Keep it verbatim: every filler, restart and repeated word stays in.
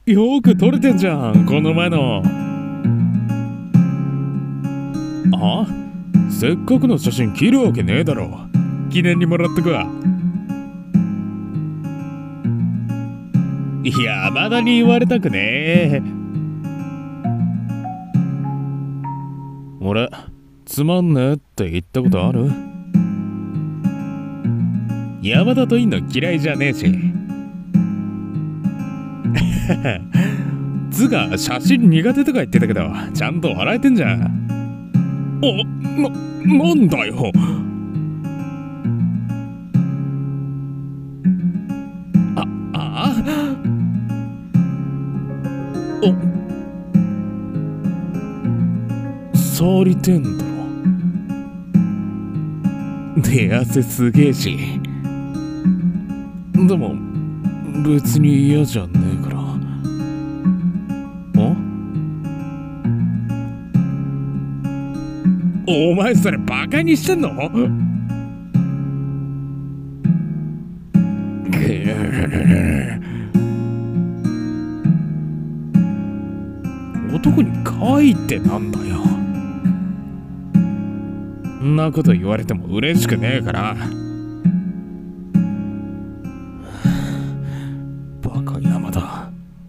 よく撮れてんじゃん、この前の。あ、せっかくの写真切るわけねえだろ。記念にもらっとくわ。いや、まだに言われたくねえ。俺、つまんねえって言ったことある？山田といんの嫌いじゃねえし。つが写真苦手とか言ってたけど、ちゃんと笑えてんじゃん。お、な、なんだよ。あ、あお、触りてんだろ。手汗すげえし。でも、別に嫌じゃねえから。お前それバカにしてんの？男に可愛いってなんだよ。んなこと言われても嬉しくねえから。